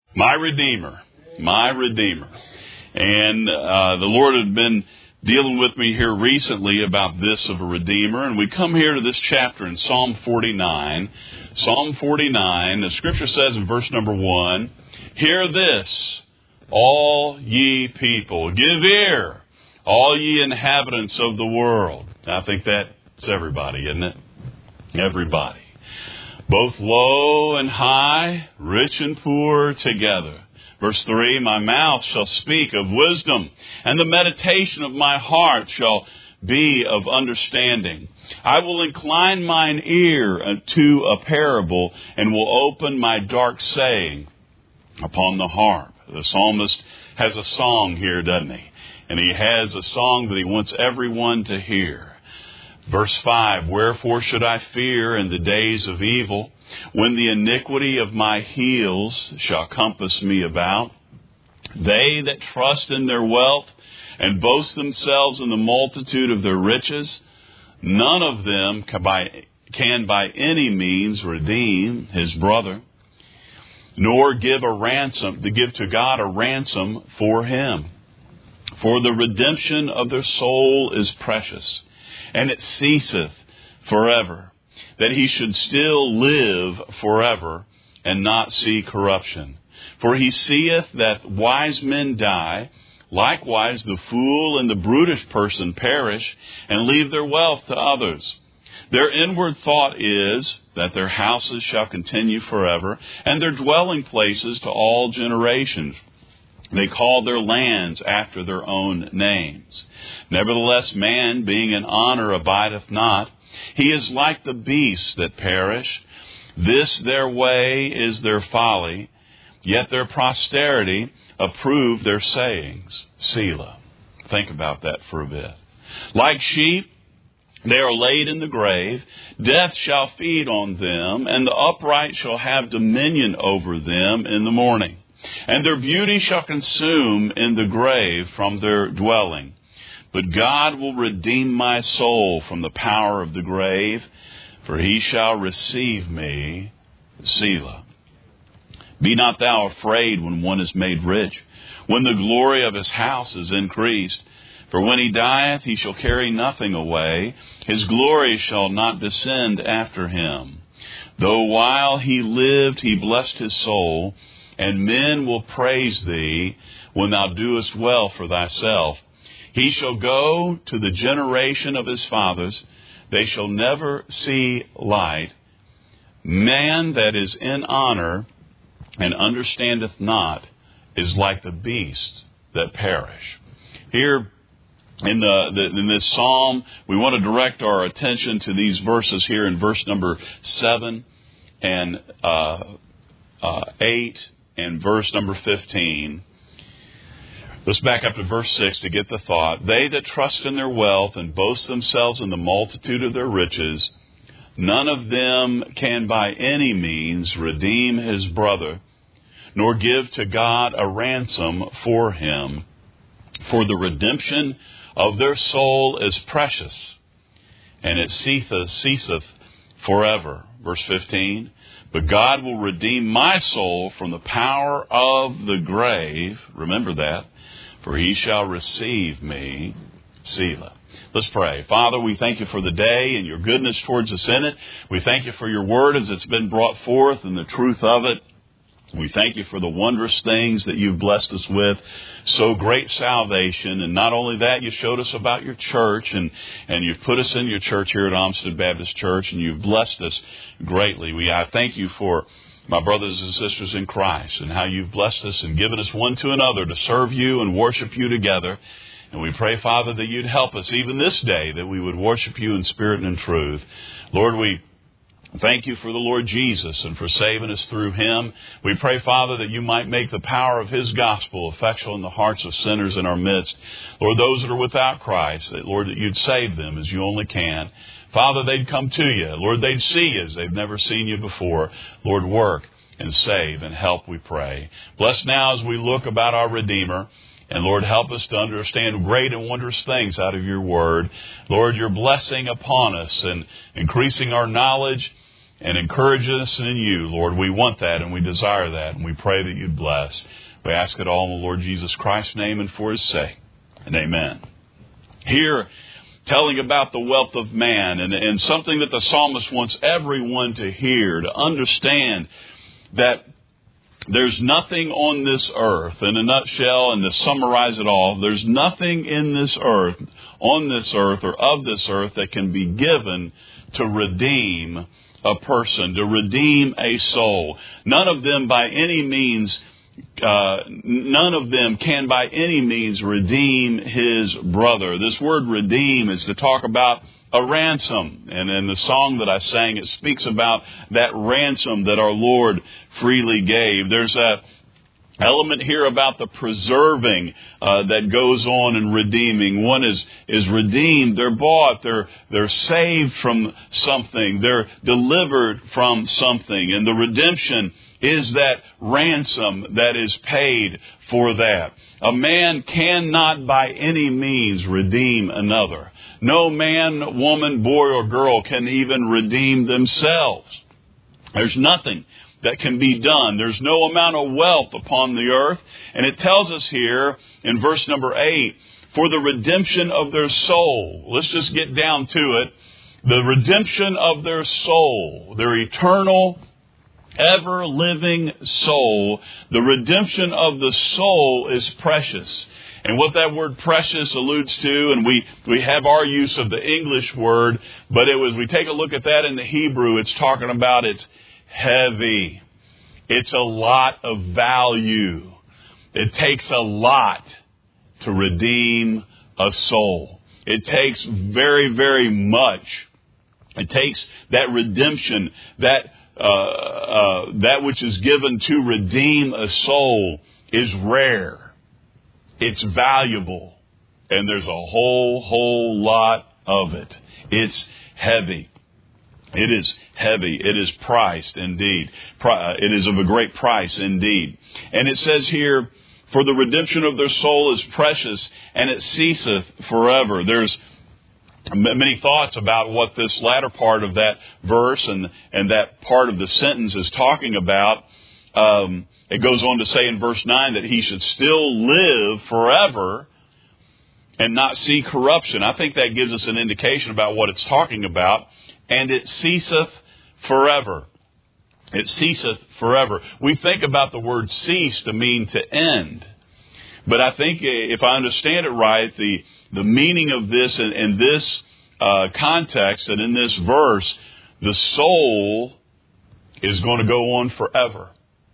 My Redeemer, my Redeemer. And the Lord had been dealing with me here recently about this of a Redeemer. And we come here to this chapter in Psalm 49. Psalm 49, the Scripture says in verse number 1, "Hear this, all ye people. Give ear, all ye inhabitants of the world." I think that's everybody, isn't it? Everybody. Both low and high, rich and poor together. Verse 3, "My mouth shall speak of wisdom, and the meditation of my heart shall be of understanding. I will incline mine ear to a parable, and will open my dark saying upon the harp." The psalmist has a song here, doesn't he? And he has a song that he wants everyone to hear. Verse 5, "Wherefore should I fear in the days of evil, when the iniquity of my heels shall compass me about? They that trust in their wealth and boast themselves in the multitude of their riches, none of them can by any means redeem his brother, nor give to God a ransom for him. For the redemption of their soul is precious, and it ceaseth forever, that he should still live forever and not see corruption. For he seeth that wise men die, likewise the fool and the brutish person perish, and leave their wealth to others. Their inward thought is that their houses shall continue forever, and their dwelling places to all generations. They call their lands after their own names. Nevertheless, man, being in honor, abideth not. He is like the beasts that perish. This their way is their folly, yet their posterity approve their sayings." Selah. Think about that for a bit. "Like sheep, they are laid in the grave. Death shall feed on them, and the upright shall have dominion over them in the morning. And their beauty shall consume in the grave from their dwelling. But God will redeem my soul from the power of the grave, for he shall receive me." Selah. "Be not thou afraid when one is made rich, when the glory of his house is increased. For when he dieth, he shall carry nothing away. His glory shall not descend after him. Though while he lived, he blessed his soul, and men will praise thee when thou doest well for thyself. He shall go to the generation of his fathers. They shall never see light. Man that is in honor and understandeth not is like the beasts that perish." Here in this psalm, we want to direct our attention to these verses here in verse number 7 and 8 and verse number 15. Let's back up to verse 6 to get the thought. "They that trust in their wealth and boast themselves in the multitude of their riches, none of them can by any means redeem his brother, nor give to God a ransom for him. For the redemption of their soul is precious, and it ceaseth forever." Verse 15, "But God will redeem my soul from the power of the grave." Remember that. "For he shall receive me." Selah. Let's pray. Father, we thank you for the day and your goodness towards us in it. We thank you for your word as it's been brought forth and the truth of it. We thank you for the wondrous things that you've blessed us with. So great salvation. And not only that, you showed us about your church and you've put us in your church here at Olmsted Baptist Church, and you've blessed us greatly. I thank you for my brothers and sisters in Christ and how you've blessed us and given us one to another to serve you and worship you together. And we pray, Father, that you'd help us even this day, that we would worship you in spirit and in truth. Lord, we thank you for the Lord Jesus and for saving us through him. We pray, Father, that you might make the power of his gospel effectual in the hearts of sinners in our midst. Lord, those that are without Christ, that, Lord, that you'd save them as you only can. Father, they'd come to you. Lord, they'd see you as they've never seen you before. Lord, work and save and help, we pray. Bless now as we look about our Redeemer. And Lord, help us to understand great and wondrous things out of your word. Lord, your blessing upon us and increasing our knowledge and encourage us in you, Lord. We want that and we desire that, and we pray that you'd bless. We ask it all in the Lord Jesus Christ's name and for his sake. And amen. Here, telling about the wealth of man, and something that the psalmist wants everyone to hear, to understand that there's nothing on this earth, in a nutshell, and to summarize it all, there's nothing in this earth, on this earth, or of this earth that can be given to redeem a person, to redeem a soul. None of them can by any means redeem his brother. This word redeem is to talk about a ransom. And in the song that I sang, it speaks about that ransom that our Lord freely gave. There's a element here about the preserving that goes on in redeeming. One is redeemed. They're bought. They're saved from something. They're delivered from something. And the redemption is that ransom that is paid for that. A man cannot by any means redeem another. No man, woman, boy, or girl can even redeem themselves. There's nothing that can be done. There's no amount of wealth upon the earth. And it tells us here in verse number 8, for the redemption of their soul. Let's just get down to it. The redemption of their soul, their eternal, ever-living soul. The redemption of the soul is precious. And what that word precious alludes to, and we have our use of the English word, but we take a look at that in the Hebrew, it's talking about it's heavy. It's a lot of value. It takes a lot to redeem a soul. It takes very, very much. It takes that redemption, that which is given to redeem a soul is rare. It's valuable. And there's a whole lot of it. It's heavy. It is heavy. It is priced indeed. It is of a great price indeed. And it says here, for the redemption of their soul is precious, and it ceaseth forever. There's many thoughts about what this latter part of that verse and that part of the sentence is talking about. It goes on to say in verse 9 that he should still live forever and not see corruption. I think that gives us an indication about what it's talking about. And it ceaseth forever. It ceaseth forever. We think about the word cease to mean to end. But I think if I understand it right, the meaning of this in this context and in this verse, the soul is going to go on forever.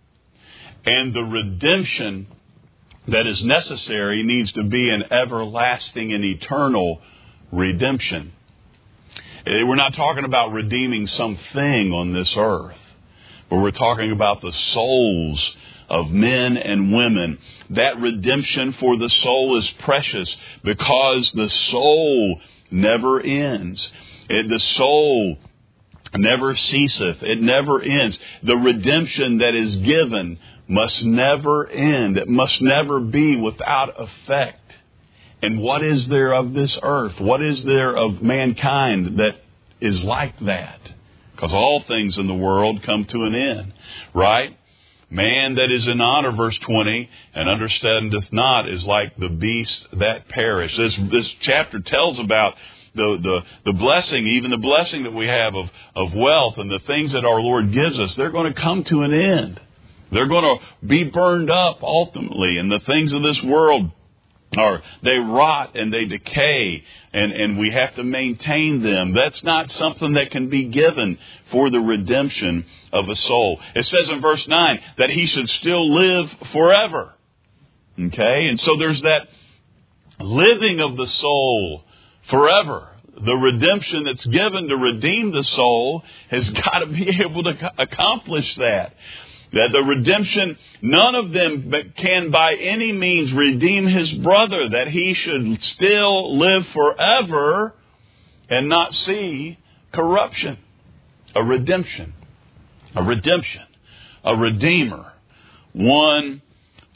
And the redemption that is necessary needs to be an everlasting and eternal redemption. We're not talking about redeeming something on this earth, but we're talking about the souls of men and women. That redemption for the soul is precious because the soul never ends. The soul never ceaseth. It never ends. The redemption that is given must never end. It must never be without effect. And what is there of this earth? What is there of mankind that is like that? Because all things in the world come to an end, right? Man that is in honor, verse 20, and understandeth not is like the beasts that perish. This chapter tells about the blessing, even the blessing that we have of wealth and the things that our Lord gives us. They're going to come to an end. They're going to be burned up ultimately, and the things of this world they rot and they decay, and we have to maintain them. That's not something that can be given for the redemption of a soul. It says in verse 9 that he should still live forever. Okay? And so there's that living of the soul forever. The redemption that's given to redeem the soul has got to be able to accomplish that. That the redemption, none of them can by any means redeem his brother, that he should still live forever and not see corruption. A redemption. A redemption. A redeemer. One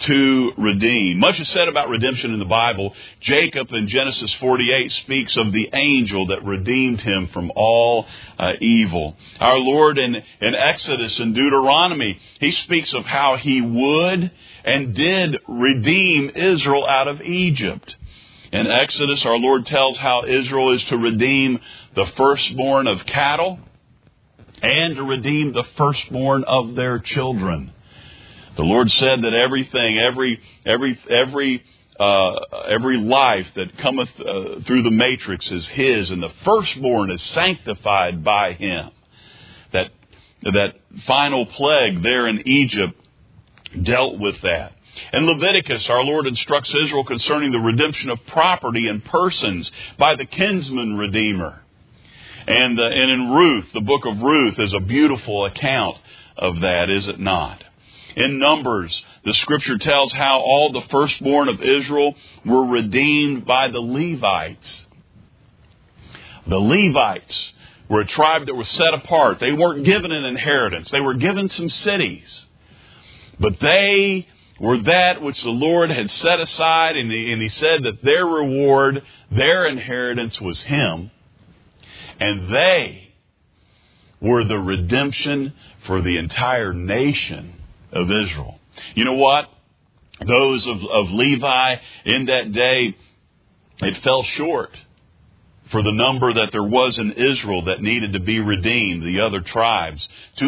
to redeem. Much is said about redemption in the Bible. Jacob in Genesis 48 speaks of the angel that redeemed him from all evil. Our Lord in Exodus and Deuteronomy, He speaks of how He would and did redeem Israel out of Egypt. In Exodus, our Lord tells how Israel is to redeem the firstborn of cattle and to redeem the firstborn of their children. The Lord said that everything, every life that cometh through the matrix is His, and the firstborn is sanctified by Him. That final plague there in Egypt dealt with that. In Leviticus, our Lord instructs Israel concerning the redemption of property and persons by the kinsman redeemer. And in Ruth, the book of Ruth is a beautiful account of that, is it not? In Numbers, the Scripture tells how all the firstborn of Israel were redeemed by the Levites. The Levites were a tribe that was set apart. They weren't given an inheritance. They were given some cities. But they were that which the Lord had set aside, and He said that their reward, their inheritance was Him. And they were the redemption for the entire nation of Israel. You know what? Those of Levi in that day, it fell short for the number that there was in Israel that needed to be redeemed, the other tribes.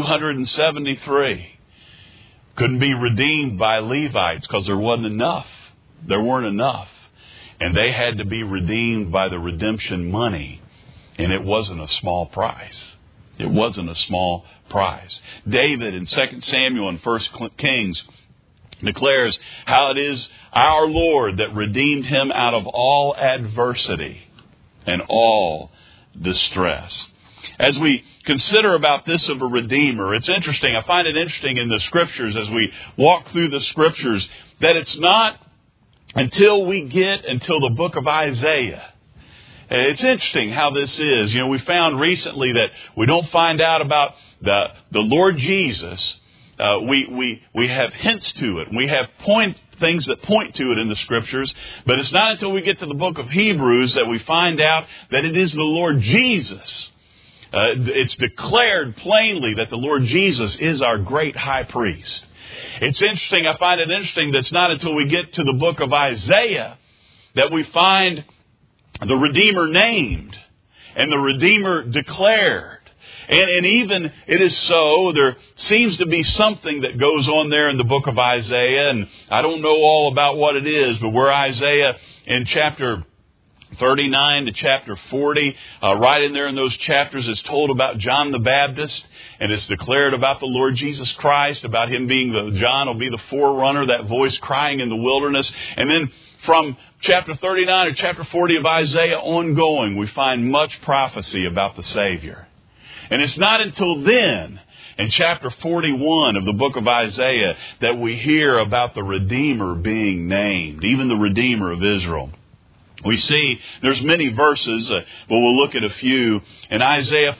273 couldn't be redeemed by Levites because there wasn't enough. There weren't enough. And they had to be redeemed by the redemption money. And it wasn't a small price. It wasn't a small price. David in 2 Samuel and 1 Kings declares how it is our Lord that redeemed him out of all adversity and all distress. As we consider about this of a redeemer, it's interesting. I find it interesting in the Scriptures as we walk through the Scriptures that it's not until the book of Isaiah. It's interesting how this is. You know, we found recently that we don't find out about the Lord Jesus. We have hints to it. We have things that point to it in the Scriptures. But it's not until we get to the book of Hebrews that we find out that it is the Lord Jesus. It's declared plainly that the Lord Jesus is our great high priest. It's interesting. I find it interesting that it's not until we get to the book of Isaiah that we find the Redeemer named and the Redeemer declared. And even it is so, there seems to be something that goes on there in the book of Isaiah. And I don't know all about what it is, but where Isaiah in chapter 39 to chapter 40, right in there in those chapters, is told about John the Baptist, and it's declared about the Lord Jesus Christ, about Him being John will be the forerunner, that voice crying in the wilderness. And then from chapter 39 to chapter 40 of Isaiah ongoing, we find much prophecy about the Savior. And it's not until then, in chapter 41 of the book of Isaiah, that we hear about the Redeemer being named, even the Redeemer of Israel. We see there's many verses, but we'll look at a few. In Isaiah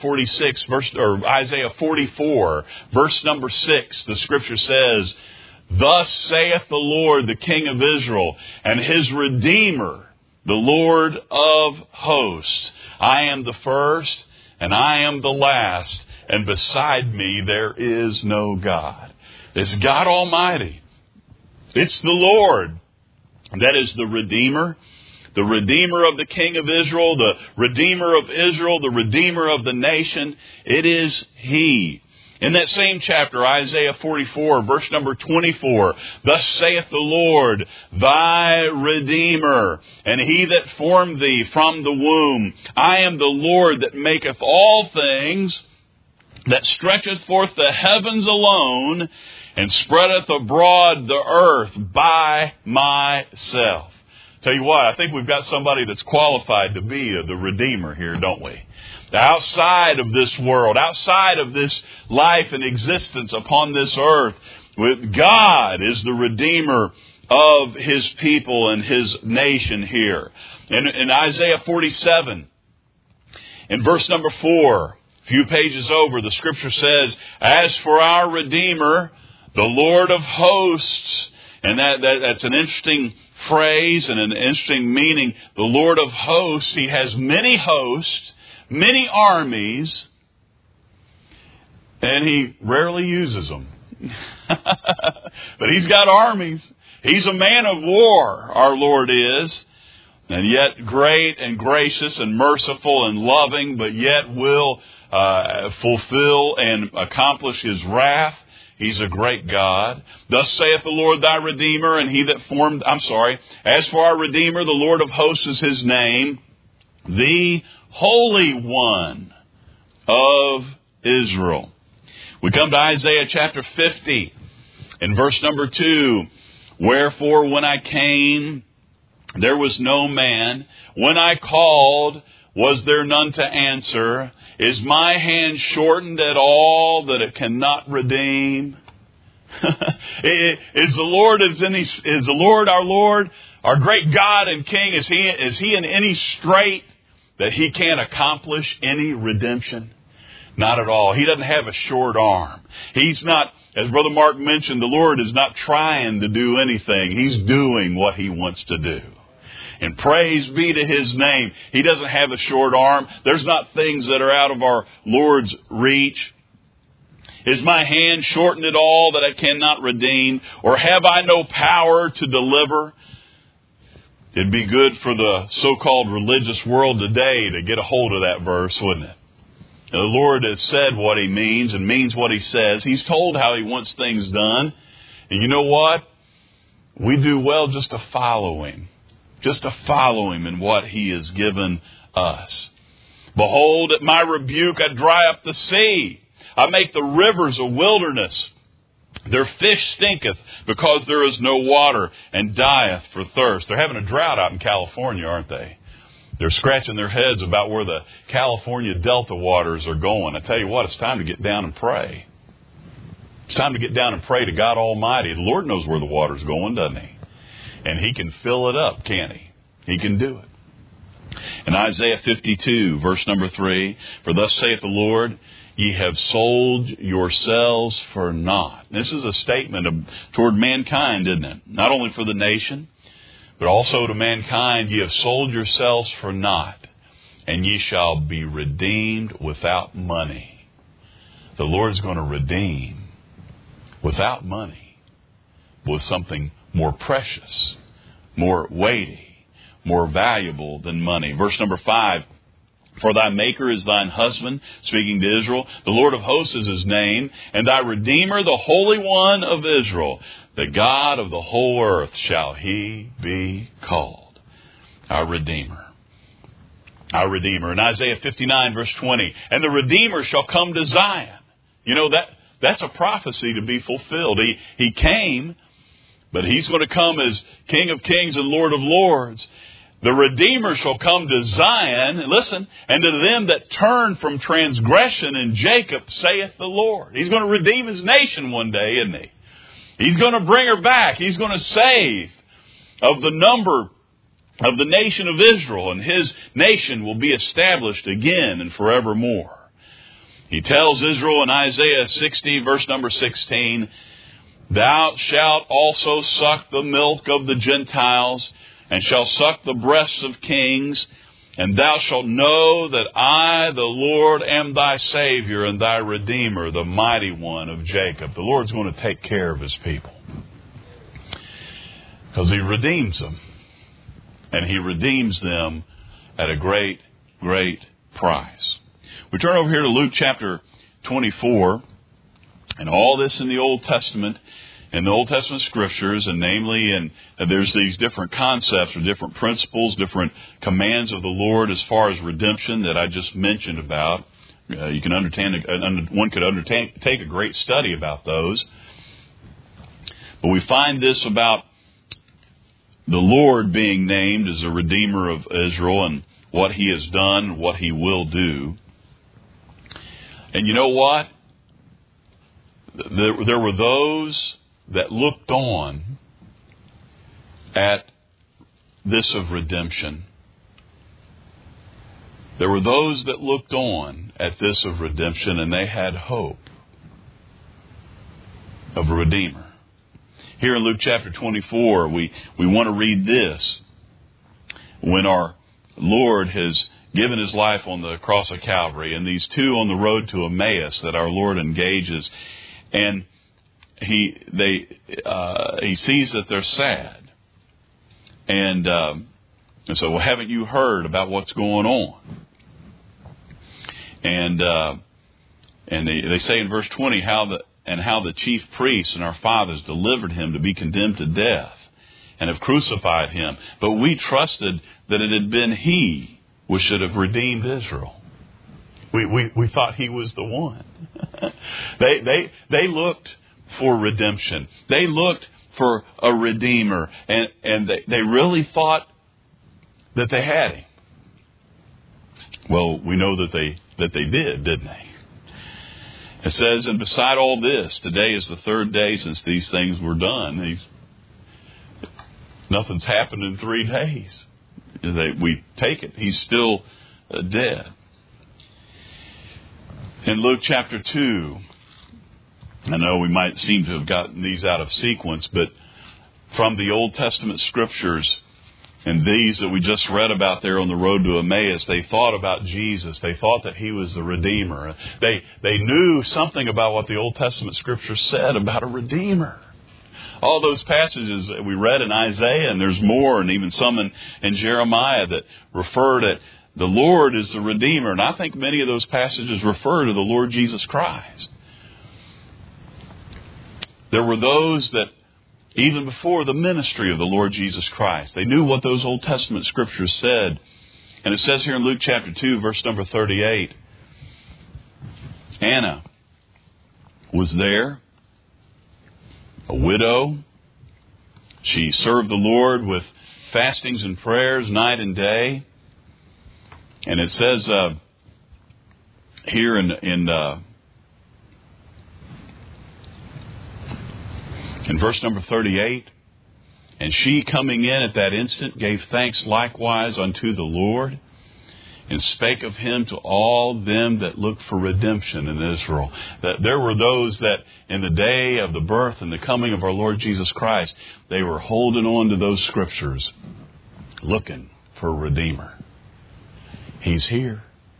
44, verse number 6, the Scripture says, "Thus saith the Lord, the King of Israel, and His Redeemer, the Lord of hosts. I am the first, and I am the last, and beside me there is no God." It's God Almighty. It's the Lord that is the Redeemer. The Redeemer of the King of Israel, the Redeemer of Israel, the Redeemer of the nation. It is He. In that same chapter, Isaiah 44, verse number 24, "Thus saith the Lord, thy Redeemer, and He that formed thee from the womb. I am the Lord that maketh all things, that stretcheth forth the heavens alone, and spreadeth abroad the earth by myself." Tell you what, I think we've got somebody that's qualified to be the Redeemer here, don't we? Outside of this world, outside of this life and existence upon this earth, God is the Redeemer of His people and His nation here. In Isaiah 47, in verse number 4, a few pages over, the Scripture says, "As for our Redeemer, the Lord of hosts, And that's an interesting phrase and an interesting meaning. The Lord of hosts, He has many hosts, many armies, and He rarely uses them. But He's got armies. He's a man of war, our Lord is. And yet great and gracious and merciful and loving, but yet will fulfill and accomplish His wrath. He's a great God. Thus saith the Lord thy Redeemer, and He that formed... As for our Redeemer, the Lord of hosts is His name, the Holy One of Israel. We come to Isaiah chapter 50, in verse number 2. Wherefore when I came, there was no man. When I called, was there none to answer? Is my hand shortened at all that it cannot redeem? Is the Lord our Lord, our great God and King, is He in any strait that He can't accomplish any redemption? Not at all. He doesn't have a short arm. He's not, as Brother Mark mentioned, the Lord is not trying to do anything. He's doing what He wants to do. And praise be to His name. He doesn't have a short arm. There's not things that are out of our Lord's reach. Is my hand shortened at all that I cannot redeem? Or have I no power to deliver? It'd be good for the so-called religious world today to get a hold of that verse, wouldn't it? The Lord has said what He means and means what He says. He's told how He wants things done. And you know what? We do well just to follow Him. Just to follow Him in what He has given us. Behold, at my rebuke I dry up the sea. I make the rivers a wilderness. Their fish stinketh because there is no water, and dieth for thirst. They're having a drought out in California, aren't they? They're scratching their heads about where the California Delta waters are going. I tell you what, it's time to get down and pray. It's time to get down and pray to God Almighty. The Lord knows where the water's going, doesn't He? And He can fill it up, can't He? He can do it. In Isaiah 52, verse number 3, for thus saith the Lord, ye have sold yourselves for naught. This is a statement toward mankind, isn't it? Not only for the nation, but also to mankind. Ye have sold yourselves for naught, and ye shall be redeemed without money. The Lord's going to redeem without money with something more precious, more weighty, more valuable than money. Verse number 5, for thy Maker is thine husband, speaking to Israel. The Lord of hosts is His name, and thy Redeemer, the Holy One of Israel. The God of the whole earth shall He be called. Our Redeemer. Our Redeemer. In Isaiah 59, verse 20, and the Redeemer shall come to Zion. You know, that's a prophecy to be fulfilled. He came, but He's going to come as King of kings and Lord of lords. The Redeemer shall come to Zion, listen, and to them that turn from transgression in Jacob, saith the Lord. He's going to redeem His nation one day, isn't He? He's going to bring her back. He's going to save of the number of the nation of Israel, and His nation will be established again and forevermore. He tells Israel in Isaiah 60, verse number 16, thou shalt also suck the milk of the Gentiles, and shall suck the breasts of kings, and thou shalt know that I, the Lord, am thy Savior and thy Redeemer, the mighty one of Jacob. The Lord's going to take care of His people, because He redeems them. And He redeems them at a great, great price. We turn over here to Luke chapter 24, and all this in the Old Testament, in the Old Testament scriptures, and namely, and there's these different concepts or different principles, different commands of the Lord as far as redemption that I just mentioned about. You can one could undertake a great study about those. But we find this about the Lord being named as a Redeemer of Israel and what He has done, what He will do. And you know what? There were those that looked on at this of redemption. There were those that looked on at this of redemption, and they had hope of a Redeemer. Here in Luke chapter 24, we want to read this. When our Lord has given His life on the cross of Calvary, and these two on the road to Emmaus that our Lord engages, and He sees that they're sad. And so, well, haven't you heard about what's going on? And they say in verse 20 how the chief priests and our fathers delivered Him to be condemned to death and have crucified Him. But we trusted that it had been He which should have redeemed Israel. We thought He was the one. They looked for redemption. They looked for a Redeemer, and they really thought that they had Him. Well, we know that they did, didn't they? It says, and beside all this, today is the third day since these things were done. Nothing's happened in 3 days. We take it. He's still dead. In Luke chapter 2, I know we might seem to have gotten these out of sequence, but from the Old Testament scriptures and these that we just read about there on the road to Emmaus, they thought about Jesus. They thought that He was the Redeemer. They knew something about what the Old Testament scriptures said about a Redeemer. All those passages that we read in Isaiah, and there's more, and even some in Jeremiah that refer that the Lord is the Redeemer. And I think many of those passages refer to the Lord Jesus Christ. There were those that, even before the ministry of the Lord Jesus Christ, they knew what those Old Testament scriptures said. And it says here in Luke chapter 2, verse number 38, Anna was there, a widow. She served the Lord with fastings and prayers night and day. And it says here in verse number 38, and she coming in at that instant gave thanks likewise unto the Lord, and spake of Him to all them that looked for redemption in Israel. That there were those that in the day of the birth and the coming of our Lord Jesus Christ, they were holding on to those scriptures, looking for a Redeemer. He's here.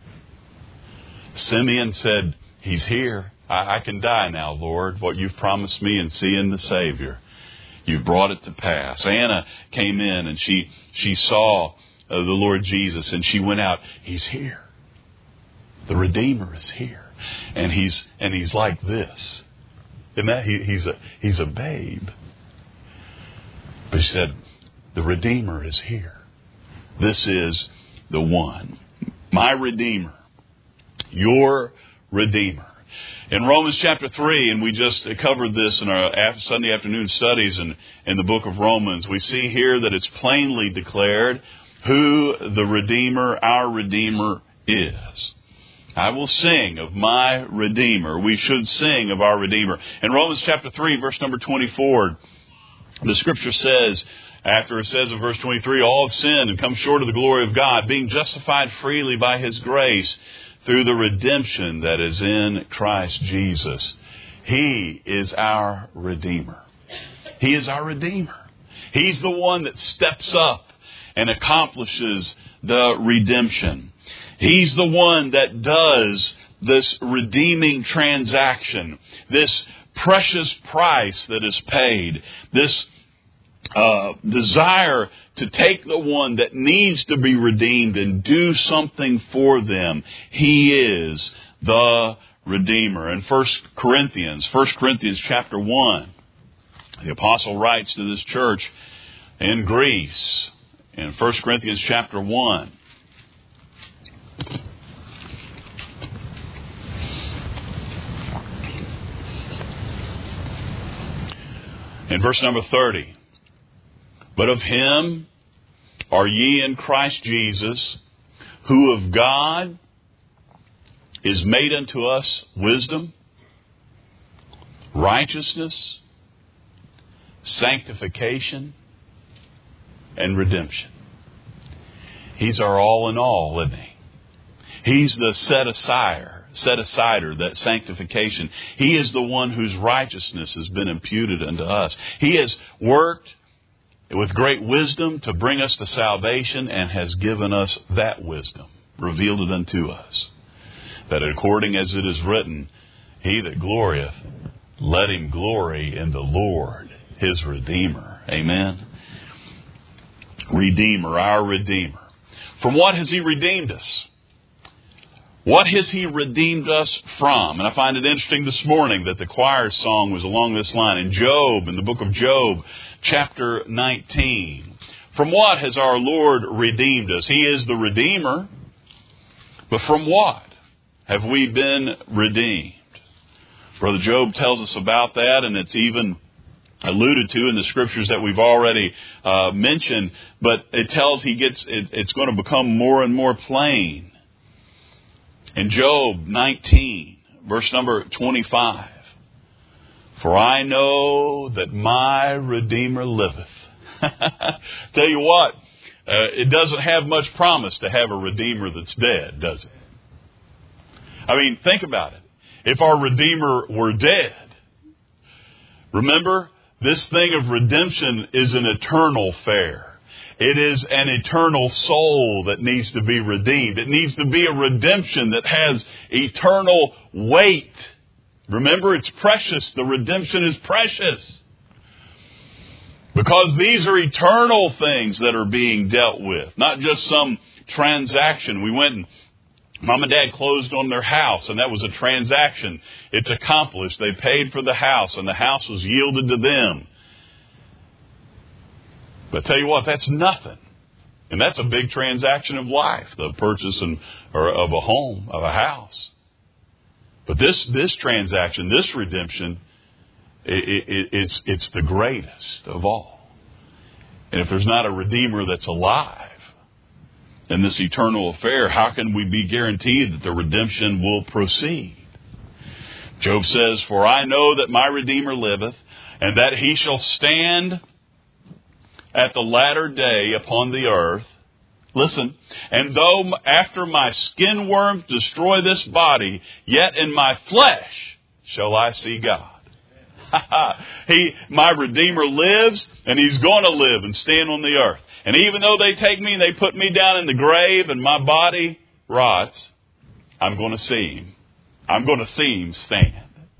Simeon said, He's here. I can die now, Lord, what You've promised me in seeing the Savior. You've brought it to pass. Anna came in and she saw the Lord Jesus, and she went out. He's here. The Redeemer is here. And he's like this. Isn't that? He's a babe. But she said, the Redeemer is here. This is the one. My Redeemer. Your Redeemer. In Romans chapter 3, and we just covered this in our Sunday afternoon studies in the book of Romans, we see here that it's plainly declared who the Redeemer, our Redeemer, is. I will sing of my Redeemer. We should sing of our Redeemer. In Romans chapter 3, verse number 24, the Scripture says, after it says in verse 23, all have sinned and come short of the glory of God, being justified freely by His grace through the redemption that is in Christ Jesus. He is our Redeemer. He is our Redeemer. He's the one that steps up and accomplishes the redemption. He's the one that does this redeeming transaction, this precious price that is paid, this desire to take the one that needs to be redeemed and do something for them. He is the Redeemer. In 1 Corinthians chapter 1, the apostle writes to this church in Greece, in 1 Corinthians chapter 1, in verse number 30, but of Him are ye in Christ Jesus, who of God is made unto us wisdom, righteousness, sanctification, and redemption. He's our all in all, isn't He? He's the set-asider, that sanctification. He is the one whose righteousness has been imputed unto us. He has worked with great wisdom to bring us to salvation and has given us that wisdom, revealed it unto us. That according as it is written, he that glorieth, let him glory in the Lord, his Redeemer. Amen. Redeemer, our Redeemer. From what has he redeemed us? What has he redeemed us from? And I find it interesting this morning that the choir song was along this line. In Job, in the book of Job, chapter 19. From what has our Lord redeemed us? He is the Redeemer. But from what have we been redeemed? Brother Job tells us about that, and it's even alluded to in the scriptures that we've already mentioned. But it tells it's going to become more and more plain. In Job 19, verse number 25, for I know that my Redeemer liveth. Tell you what, it doesn't have much promise to have a Redeemer that's dead, does it? I mean, think about it. If our Redeemer were dead, remember, this thing of redemption is an eternal affair. It is an eternal soul that needs to be redeemed. It needs to be a redemption that has eternal weight. Remember, it's precious. The redemption is precious. Because these are eternal things that are being dealt with, not just some transaction. We went and Mom and Dad closed on their house, and that was a transaction. It's accomplished. They paid for the house, and the house was yielded to them. But I tell you what, that's nothing. And that's a big transaction of life, the purchase of a home, of a house. But this transaction, this redemption, it's the greatest of all. And if there's not a Redeemer that's alive in this eternal affair, how can we be guaranteed that the redemption will proceed? Job says, for I know that my Redeemer liveth, and that he shall stand at the latter day upon the earth. Listen, and though after my skin worms destroy this body, yet in my flesh shall I see God. My Redeemer lives, and he's going to live and stand on the earth. And even though they take me and they put me down in the grave and my body rots, I'm going to see him. I'm going to see him stand.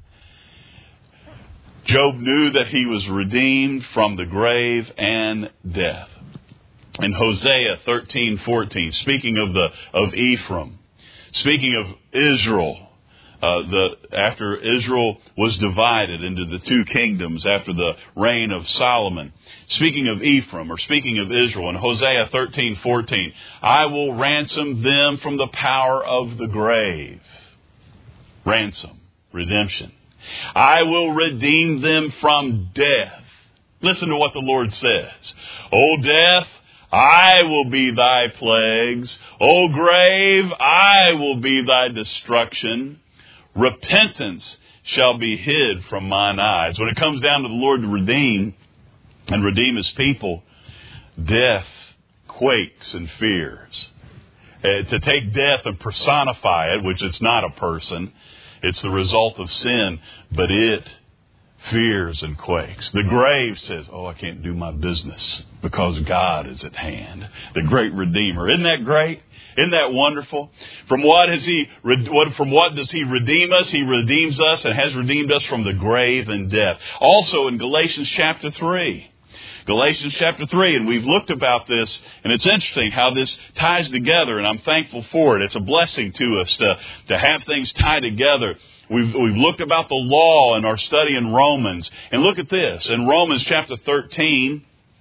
Job knew that he was redeemed from the grave and death. In Hosea 13:14, speaking of Ephraim, speaking of Israel, after Israel was divided into the two kingdoms after the reign of Solomon, speaking of Ephraim, or speaking of Israel, in Hosea 13:14, I will ransom them from the power of the grave. Ransom, redemption. I will redeem them from death. Listen to what the Lord says. O death, I will be thy plagues. O grave, I will be thy destruction. Repentance shall be hid from mine eyes. When it comes down to the Lord to redeem and redeem his people, death quakes and fears. To take death and personify it, which it's not a person, it's the result of sin, but it fears and quakes. The grave says, I can't do my business because God is at hand. The great Redeemer. Isn't that great? Isn't that wonderful? From what does he redeem us? He redeems us and has redeemed us from the grave and death. Also in Galatians chapter 3. Galatians chapter 3, and we've looked about this, and it's interesting how this ties together, and I'm thankful for it. It's a blessing to us to have things tie together. We've looked about the law in our study in Romans, and look at this. In Romans chapter 13,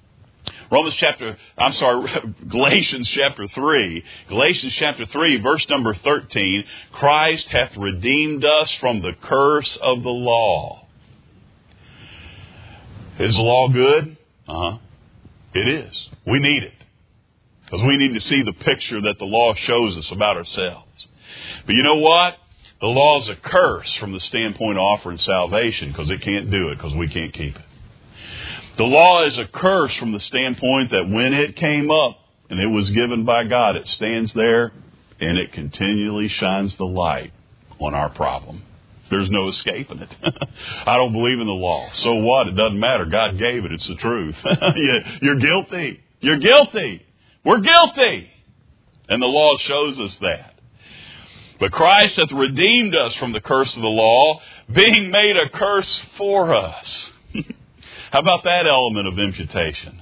Galatians chapter 3. Galatians chapter 3, verse number 13. Christ hath redeemed us from the curse of the law. Is the law good? It is. We need it. Because we need to see the picture that the law shows us about ourselves. But you know what? The law is a curse from the standpoint of offering salvation, because it can't do it, because we can't keep it. The law is a curse from the standpoint that when it came up and it was given by God, it stands there And it continually shines the light on our problem. There's no escaping it. I don't believe in the law. So what? It doesn't matter. God gave it. It's the truth. You're guilty. You're guilty. We're guilty. And the law shows us that. But Christ hath redeemed us from the curse of the law, being made a curse for us. How about that element of imputation?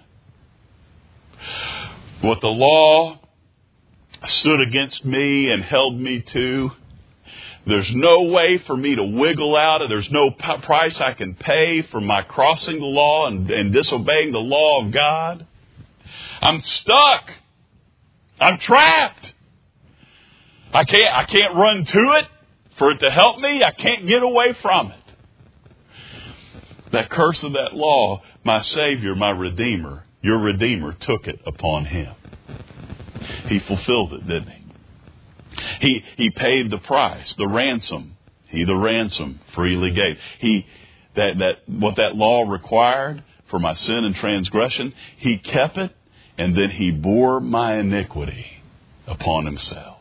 What the law stood against me and held me to, there's no way for me to wiggle out of. There's no price I can pay for my crossing the law and disobeying the law of God. I'm stuck. I'm trapped. I can't run to it for it to help me. I can't get away from it. That curse of that law, my Savior, my Redeemer, your Redeemer took it upon Him. He fulfilled it, didn't he? He paid the price, the ransom. He the ransom freely gave. What that law required for my sin and transgression, He kept it, and then He bore my iniquity upon Himself.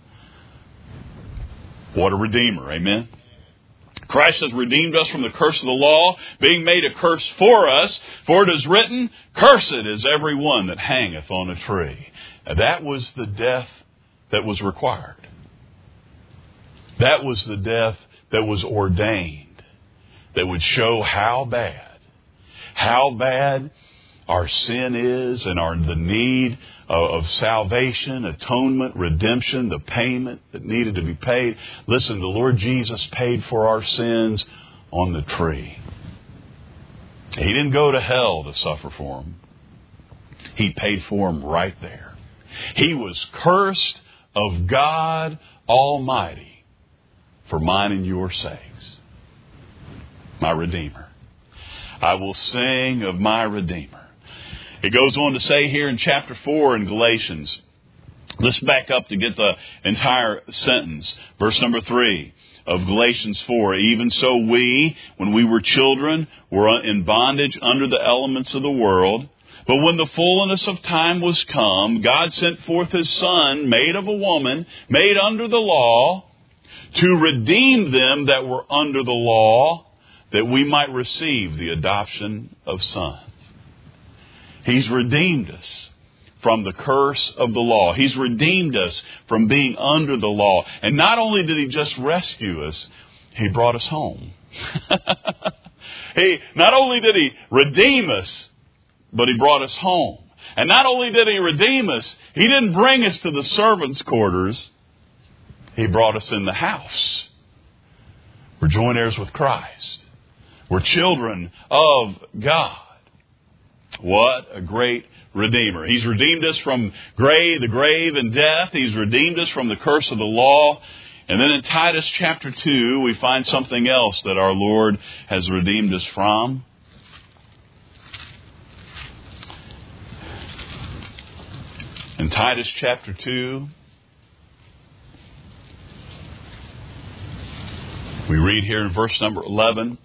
What a Redeemer, amen? Christ has redeemed us from the curse of the law, being made a curse for us. For it is written, cursed is every one that hangeth on a tree. Now, that was the death that was required. That was the death that was ordained, that would show how bad our sin is and the need of salvation, atonement, redemption, the payment that needed to be paid. Listen, the Lord Jesus paid for our sins on the tree. He didn't go to hell to suffer for them. He paid for them right there. He was cursed of God Almighty for mine and your sakes. My Redeemer. I will sing of my Redeemer. It goes on to say here in chapter 4 in Galatians. Let's back up to get the entire sentence. Verse number 3 of Galatians 4. Even so we, when we were children, were in bondage under the elements of the world. But when the fullness of time was come, God sent forth His Son, made of a woman, made under the law, to redeem them that were under the law, that we might receive the adoption of sons. He's redeemed us from the curse of the law. He's redeemed us from being under the law. And not only did He just rescue us, He brought us home. Not only did He redeem us, but He brought us home. And not only did He redeem us, He didn't bring us to the servants' quarters. He brought us in the house. We're joint heirs with Christ. We're children of God. What a great Redeemer. He's redeemed us from the grave and death. He's redeemed us from the curse of the law. And then in Titus chapter 2, we find something else that our Lord has redeemed us from. In Titus chapter 2, we read here in verse number 11,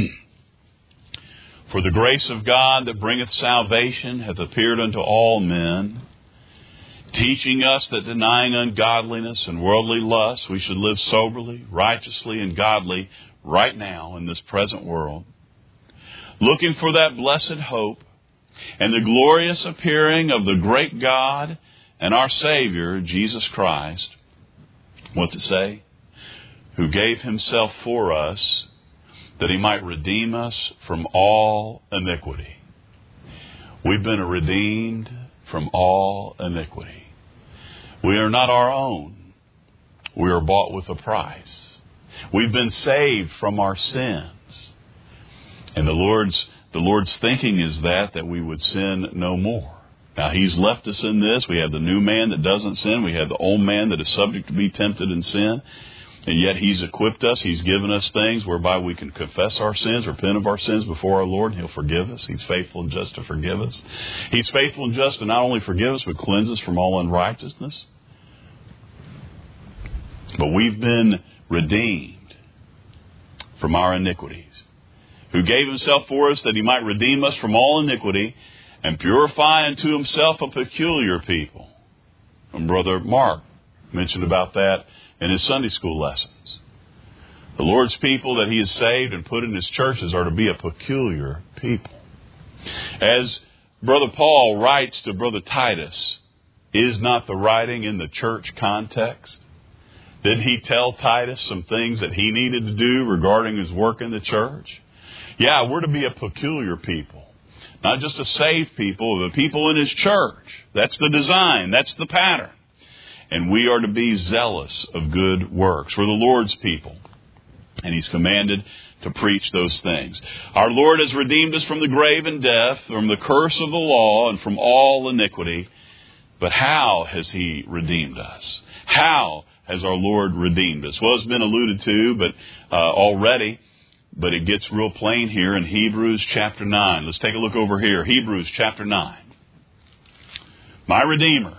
For the grace of God that bringeth salvation hath appeared unto all men, teaching us that denying ungodliness and worldly lust, we should live soberly, righteously, and godly right now in this present world, looking for that blessed hope and the glorious appearing of the great God and our Savior, Jesus Christ. What's it say? Who gave Himself for us, that He might redeem us from all iniquity. We've been redeemed from all iniquity. We are not our own. We are bought with a price. We've been saved from our sins. And the Lord's thinking is that we would sin no more. Now, He's left us in this. We have the new man that doesn't sin. We have the old man that is subject to be tempted in sin. And yet He's equipped us. He's given us things whereby we can confess our sins, repent of our sins before our Lord, and He'll forgive us. He's faithful and just to forgive us. He's faithful and just to not only forgive us, but cleanse us from all unrighteousness. But we've been redeemed from our iniquities. Who gave Himself for us that He might redeem us from all iniquity and purify unto Himself a peculiar people. And Brother Mark mentioned about that in his Sunday school lessons. The Lord's people that He has saved and put in His churches are to be a peculiar people. As Brother Paul writes to Brother Titus, is not the writing in the church context? Didn't he tell Titus some things that he needed to do regarding his work in the church? Yeah, we're to be a peculiar people. Not just a saved people, but people in His church. That's the design. That's the pattern. And we are to be zealous of good works. We're the Lord's people. And He's commanded to preach those things. Our Lord has redeemed us from the grave and death, from the curse of the law, and from all iniquity. But how has He redeemed us? How has our Lord redeemed us? Well, it's been alluded to already, but it gets real plain here in Hebrews chapter 9. Let's take a look over here. Hebrews chapter 9. My Redeemer,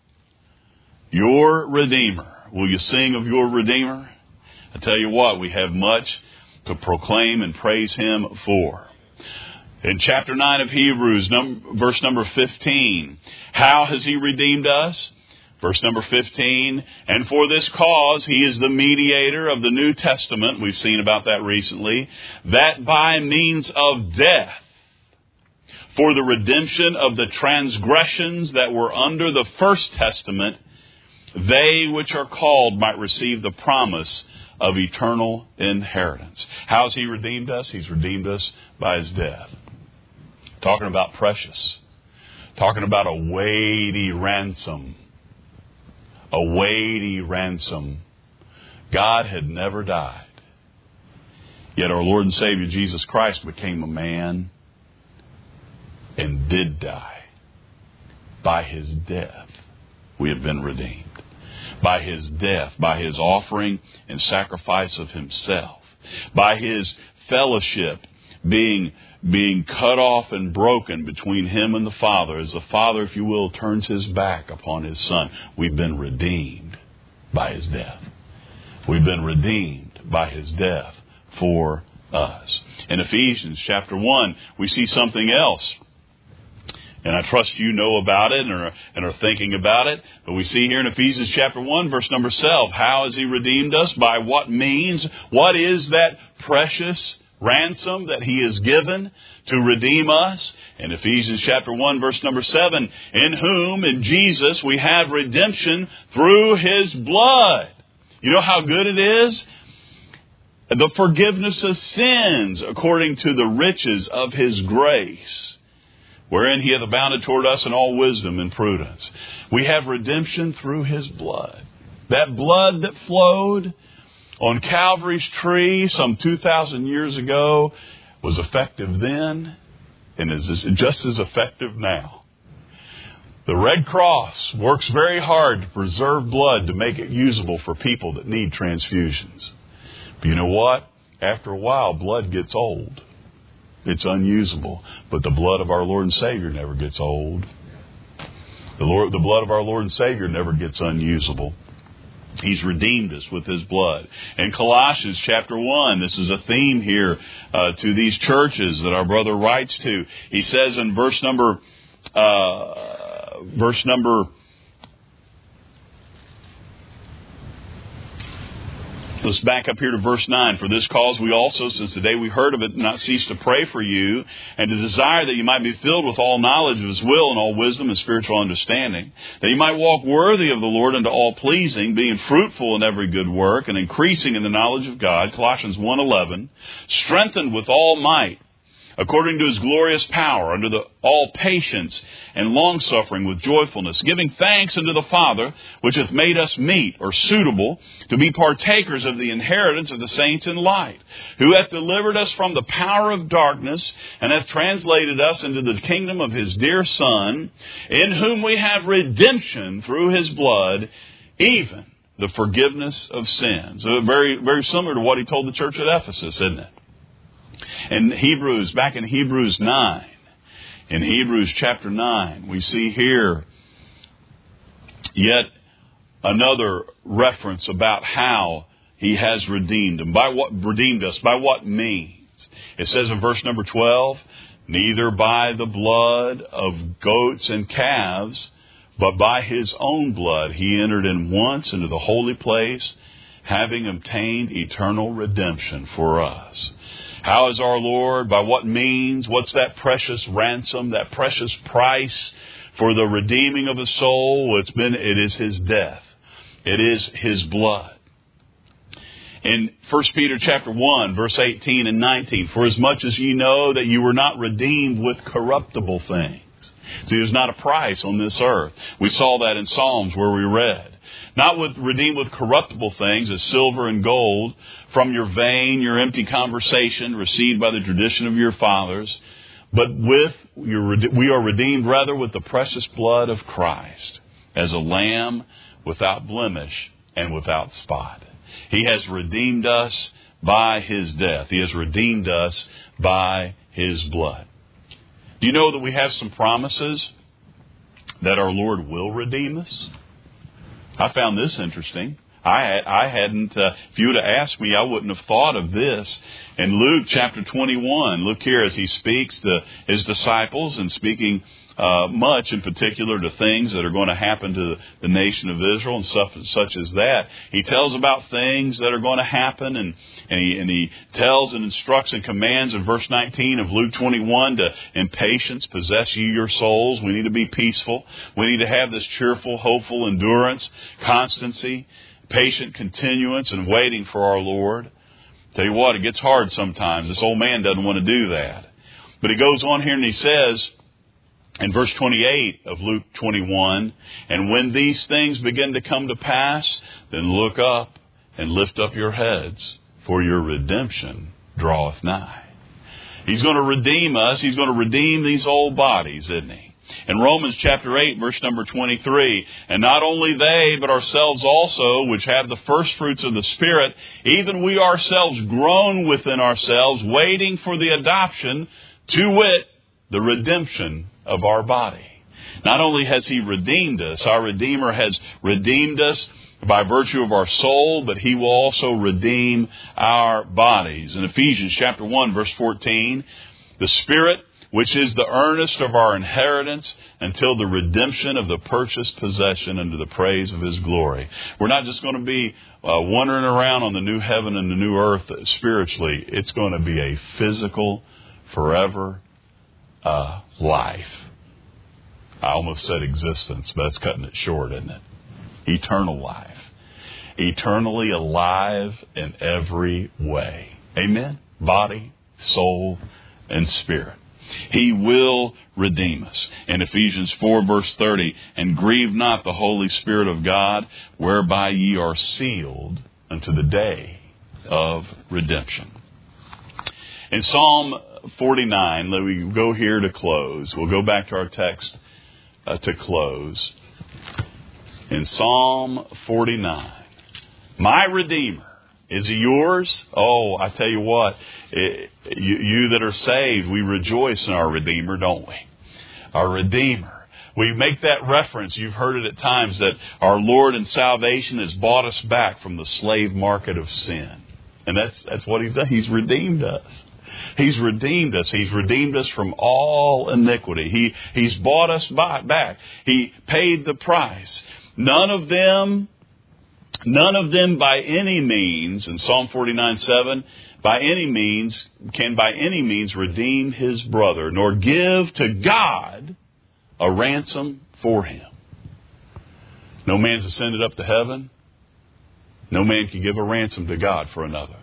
your Redeemer. Will you sing of your Redeemer? I tell you what, we have much to proclaim and praise Him for. In chapter 9 of Hebrews, verse number 15, how has He redeemed us? Verse number 15, and for this cause He is the mediator of the New Testament, we've seen about that recently, that by means of death, for the redemption of the transgressions that were under the first testament, they which are called might receive the promise of eternal inheritance. How has He redeemed us? He's redeemed us by His death. Talking about precious. Talking about a weighty ransom. A weighty ransom. God had never died. Yet our Lord and Savior Jesus Christ became a man and did die. By His death, we have been redeemed. By His death, by His offering and sacrifice of Himself, by His fellowship being cut off and broken between Him and the Father, as the Father, if you will, turns His back upon His Son, we've been redeemed by His death. We've been redeemed by His death for us. In Ephesians chapter 1, we see something else. And I trust you know about it and are thinking about it. But we see here in Ephesians chapter 1, verse number 7, how has He redeemed us? By what means? What is that precious ransom that He has given to redeem us? In Ephesians chapter 1, verse number 7, in whom, in Jesus, we have redemption through His blood. You know how good it is? The forgiveness of sins according to the riches of His grace, wherein He hath abounded toward us in all wisdom and prudence. We have redemption through His blood. That blood that flowed on Calvary's tree some 2,000 years ago was effective then and is just as effective now. The Red Cross works very hard to preserve blood to make it usable for people that need transfusions. But you know what? After a while, blood gets old. It's unusable. But the blood of our Lord and Savior never gets old. The blood of our Lord and Savior never gets unusable. He's redeemed us with His blood. In Colossians chapter 1, this is a theme here to these churches that our brother writes to. He says in verse number let's back up here to verse 9. For this cause we also, since the day we heard of it, do not cease to pray for you, and to desire that you might be filled with all knowledge of His will and all wisdom and spiritual understanding, that you might walk worthy of the Lord unto all pleasing, being fruitful in every good work, and increasing in the knowledge of God, Colossians 1:11, strengthened with all might, according to His glorious power, unto all patience and longsuffering with joyfulness, giving thanks unto the Father, which hath made us meet, or suitable, to be partakers of the inheritance of the saints in light, who hath delivered us from the power of darkness, and hath translated us into the kingdom of His dear Son, in whom we have redemption through His blood, even the forgiveness of sins. So very, very similar to what He told the church at Ephesus, isn't it? In Hebrews, back in Hebrews 9, in Hebrews chapter 9, we see here yet another reference about how He has redeemed them. Redeemed us, by what means? It says in verse number 12, neither by the blood of goats and calves, But by His own blood He entered in once into the holy place, having obtained eternal redemption for us. How is our Lord? By what means? What's that precious ransom, that precious price for the redeeming of a soul? It is His death. It is His blood. In 1 Peter chapter 1, verse 18 and 19, for as much as ye know that you were not redeemed with corruptible things. See, there's not a price on this earth. We saw that in Psalms where we read. Not redeemed with corruptible things as silver and gold from your vain, your empty conversation received by the tradition of your fathers, but we are redeemed rather with the precious blood of Christ as a lamb without blemish and without spot. He has redeemed us by His death. He has redeemed us by His blood. Do you know that we have some promises that our Lord will redeem us? I found this interesting. I hadn't, if you would have asked me, I wouldn't have thought of this. In Luke chapter 21, look here as He speaks to His disciples and speaking much in particular to things that are going to happen to the nation of Israel and stuff such as that. He tells about things that are going to happen and he tells and instructs and commands in verse 19 of Luke 21 to, in patience, possess ye your souls. We need to be peaceful. We need to have this cheerful, hopeful endurance, constancy, patient continuance, and waiting for our Lord. Tell you what, it gets hard sometimes. This old man doesn't want to do that. But he goes on here and he says, in verse 28 of Luke 21, and when these things begin to come to pass, then look up and lift up your heads, for your redemption draweth nigh. He's going to redeem us. He's going to redeem these old bodies, isn't He? In Romans chapter 8, verse number 23, and not only they, but ourselves also, which have the first fruits of the Spirit, even we ourselves groan within ourselves, waiting for the adoption, to wit, the redemption of our body. Not only has He redeemed us, our Redeemer has redeemed us by virtue of our soul, but He will also redeem our bodies. In Ephesians chapter 1, verse 14, the Spirit, which is the earnest of our inheritance until the redemption of the purchased possession unto the praise of His glory. We're not just going to be wandering around on the new heaven and the new earth spiritually. It's going to be a physical, forever life. I almost said existence, but it's cutting it short, isn't it? Eternal life. Eternally alive in every way. Amen? Body, soul, and spirit. He will redeem us. In Ephesians 4, verse 30, and grieve not the Holy Spirit of God, whereby ye are sealed unto the day of redemption. In Psalm 49, let me go here to close. We'll go back to our text to close. In Psalm 49, my Redeemer, is He yours? Oh, I tell you what, you that are saved, we rejoice in our Redeemer, don't we? Our Redeemer. We make that reference, you've heard it at times, that our Lord and salvation has bought us back from the slave market of sin. And that's what He's done. He's redeemed us. He's redeemed us. He's redeemed us from all iniquity. He's bought us back. He paid the price. None of them by any means, in Psalm 49:7, can by any means redeem his brother, nor give to God a ransom for him. No man's ascended up to heaven. No man can give a ransom to God for another.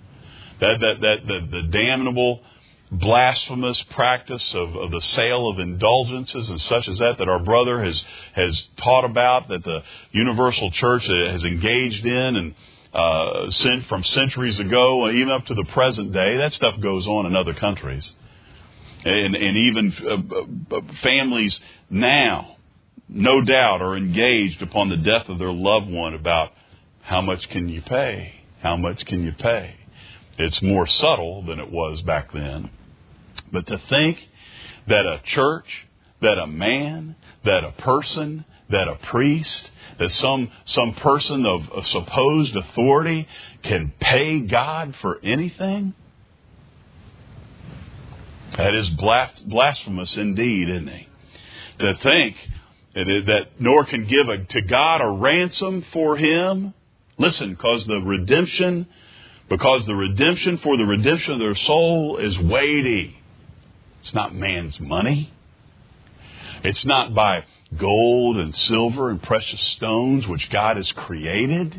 The damnable, blasphemous practice of the sale of indulgences and such as that our brother has taught about, that the universal church has engaged in and from centuries ago, even up to the present day, that stuff goes on in other countries. And even families now, no doubt, are engaged upon the death of their loved one about how much can you pay? How much can you pay? It's more subtle than it was back then. But to think that a church, that a man, that a person, that a priest, that some person of supposed authority can pay God for anything? That is blasphemous indeed, isn't it? To think that nor can give to God a ransom for him. Listen, because the redemption for the redemption of their soul is weighty. It's not man's money. It's not by gold and silver and precious stones which God has created.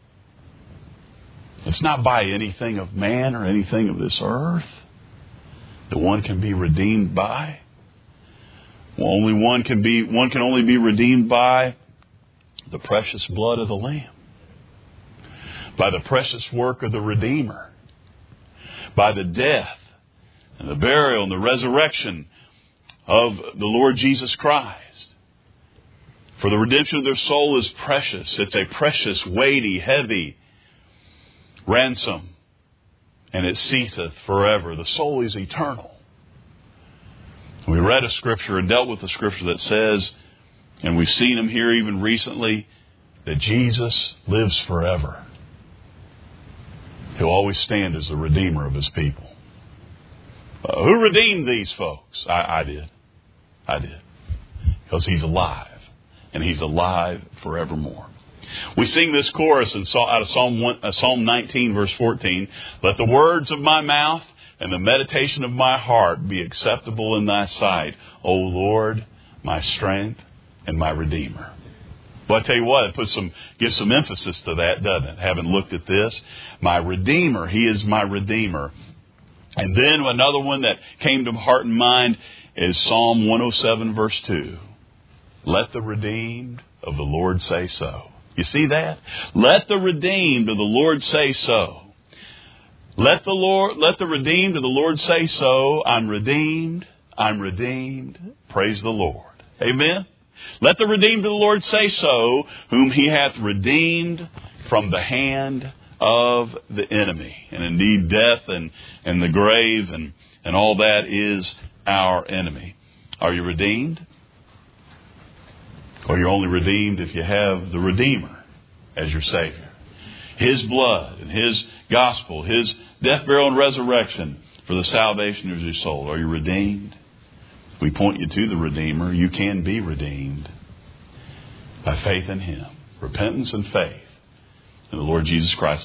It's not by anything of man or anything of this earth that one can be redeemed by. One can only be redeemed by the precious blood of the Lamb, by the precious work of the Redeemer, by the death and the burial and the resurrection of the Lord Jesus Christ. For the redemption of their soul is precious. It's a precious, weighty, heavy ransom, and it ceaseth forever. The soul is eternal. We read a scripture and dealt with a scripture that says, and we've seen him here even recently, that Jesus lives forever. He'll always stand as the Redeemer of his people. Who redeemed these folks? I did. Because he's alive, and he's alive forevermore. We sing this chorus out of Psalm 19, verse 14. Let the words of my mouth and the meditation of my heart be acceptable in thy sight, O Lord, my strength and my Redeemer. Well, I tell you what, it gives some emphasis to that, doesn't it? Having looked at this, my Redeemer, he is my Redeemer. And then another one that came to heart and mind is Psalm 107, verse 2. Let the redeemed of the Lord say so. You see that? Let the redeemed of the Lord say so. Let the redeemed of the Lord say so. I'm redeemed. Praise the Lord. Amen. Let the redeemed of the Lord say so, whom he hath redeemed from the hand of the enemy. And indeed, death and the grave and all that is our enemy. Are you redeemed? Or you're only redeemed if you have the Redeemer as your Savior. His blood and His gospel, His death, burial, and resurrection for the salvation of your soul. Are you redeemed? We point you to the Redeemer. You can be redeemed by faith in Him. Repentance and faith in the Lord Jesus Christ.